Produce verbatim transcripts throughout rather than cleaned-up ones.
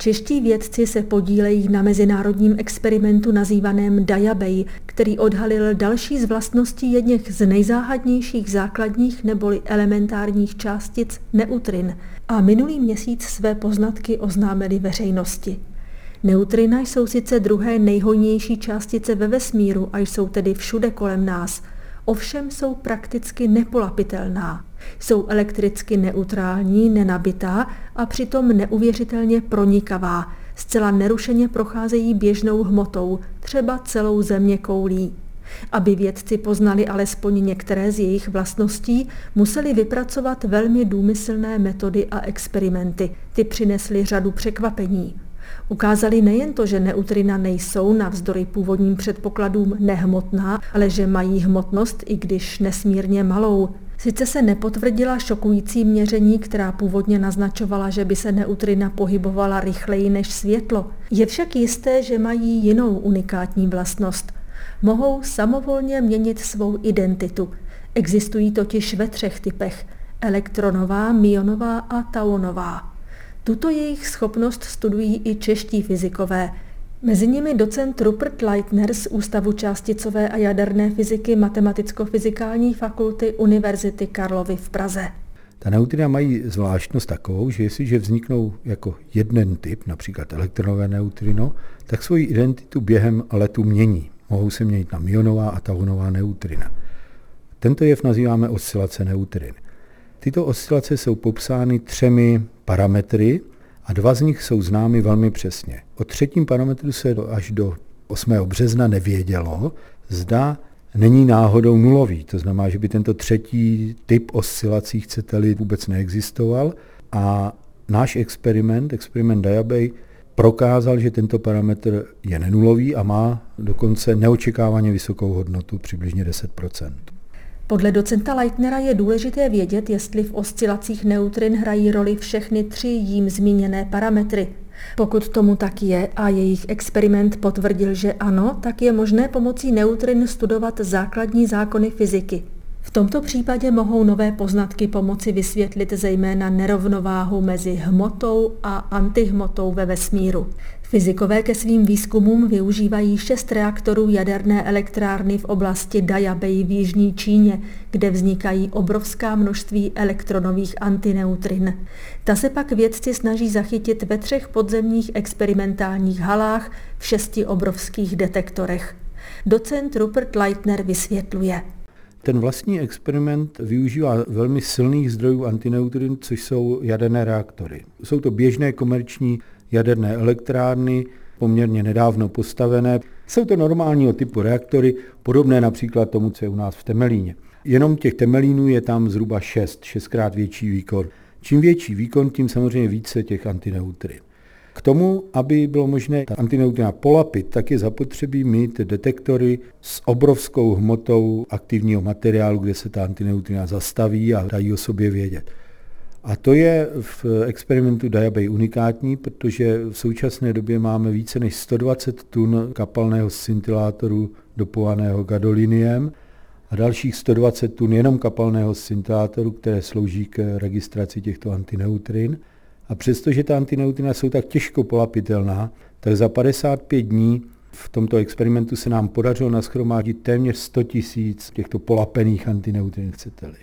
Čeští vědci se podílejí na mezinárodním experimentu nazývaném Diabay, který odhalil další z vlastností jedněch z nejzáhadnějších základních neboli elementárních částic neutrin a minulý měsíc své poznatky oznámili veřejnosti. Neutrina jsou sice druhé nejhojnější částice ve vesmíru a jsou tedy všude kolem nás, ovšem jsou prakticky nepolapitelná. Jsou elektricky neutrální, nenabitá a přitom neuvěřitelně pronikavá. Zcela nerušeně procházejí běžnou hmotou, třeba celou zeměkoulí. Aby vědci poznali alespoň některé z jejich vlastností, museli vypracovat velmi důmyslné metody a experimenty. Ty přinesly řadu překvapení. Ukázali nejen to, že neutrina nejsou navzdory původním předpokladům nehmotná, ale že mají hmotnost, i když nesmírně malou. Sice se nepotvrdila šokující měření, která původně naznačovala, že by se neutrina pohybovala rychleji než světlo. Je však jisté, že mají jinou unikátní vlastnost. Mohou samovolně měnit svou identitu. Existují totiž ve třech typech: elektronová, myonová a tauonová. Tuto jejich schopnost studují i čeští fyzikové. Mezi nimi docent Rupert Leitner z Ústavu částicové a jaderné fyziky Matematicko-fyzikální fakulty Univerzity Karlovy v Praze. Ta neutrina mají zvláštnost takovou, že jestliže vzniknou jako jeden typ, například elektronové neutrino, tak svoji identitu během letu mění. Mohou se měnit na myonová a tauonová neutrina. Tento jev nazýváme oscilace neutrin. Tyto oscilace jsou popsány třemi parametry a dva z nich jsou známy velmi přesně. O třetím parametru se až do osmého března nevědělo, zda není náhodou nulový. To znamená, že by tento třetí typ oscilací, chcete-li, vůbec neexistoval. A náš experiment, experiment Diabay, prokázal, že tento parametr je nenulový a má dokonce neočekávaně vysokou hodnotu, přibližně deset procent. Podle docenta Leitnera je důležité vědět, jestli v oscilacích neutrin hrají roli všechny tři jím zmíněné parametry. Pokud tomu tak je a jejich experiment potvrdil, že ano, tak je možné pomocí neutrin studovat základní zákony fyziky. V tomto případě mohou nové poznatky pomoci vysvětlit zejména nerovnováhu mezi hmotou a antihmotou ve vesmíru. Fyzikové ke svým výzkumům využívají šest reaktorů jaderné elektrárny v oblasti Diabay v jižní Číně, kde vznikají obrovská množství elektronových antineutrin. Ta se pak vědci snaží zachytit ve třech podzemních experimentálních halách v šesti obrovských detektorech. Docent Rupert Leitner vysvětluje. Ten vlastní experiment využívá velmi silných zdrojů antineutrin, což jsou jaderné reaktory. Jsou to běžné komerční jaderné elektrárny, poměrně nedávno postavené. Jsou to normálního typu reaktory, podobné například tomu, co je u nás v Temelíně. Jenom těch Temelínů je tam zhruba šest, šestkrát větší výkon. Čím větší výkon, tím samozřejmě více těch antineutrin. K tomu, aby bylo možné ta antineutrina polapit, tak je zapotřebí mít detektory s obrovskou hmotou aktivního materiálu, kde se ta antineutrina zastaví a dají o sobě vědět. A to je v experimentu Diabay unikátní, protože v současné době máme více než sto dvacet tun kapalného scintilátoru dopovaného gadoliniem a dalších sto dvacet tun jenom kapalného scintilátoru, které slouží k registraci těchto antineutrin. A přestože ta antineutrina jsou tak těžko polapitelná, tak za padesát pět dní v tomto experimentu se nám podařilo nashromáždit téměř sto tisíc těchto polapených antineutrin, chcete-li.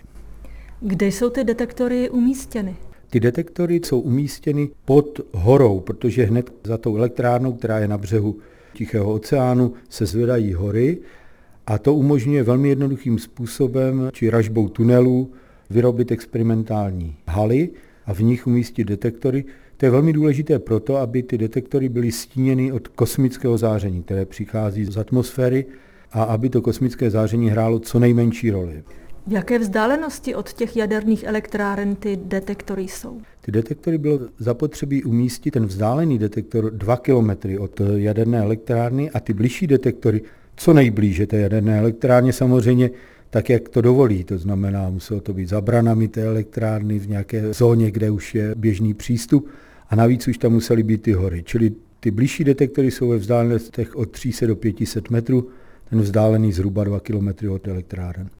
Kde jsou ty detektory umístěny? Ty detektory jsou umístěny pod horou, protože hned za tou elektrárnou, která je na břehu Tichého oceánu, se zvedají hory a to umožňuje velmi jednoduchým způsobem, či ražbou tunelů, vyrobit experimentální haly a v nich umístit detektory. To je velmi důležité proto, aby ty detektory byly stíněny od kosmického záření, které přichází z atmosféry a aby to kosmické záření hrálo co nejmenší roli. V jaké vzdálenosti od těch jaderných elektráren ty detektory jsou? Ty detektory bylo zapotřebí umístit ten vzdálený detektor dva kilometry od jaderné elektrárny a ty bližší detektory co nejblíže té jaderné elektrárně samozřejmě tak, jak to dovolí. To znamená, muselo to být za branami té elektrárny v nějaké zóně, kde už je běžný přístup a navíc už tam musely být ty hory. Čili ty bližší detektory jsou ve vzdálenostech od tří set do pěti set metrů, ten vzdálený zhruba dva kilometry od elektráren.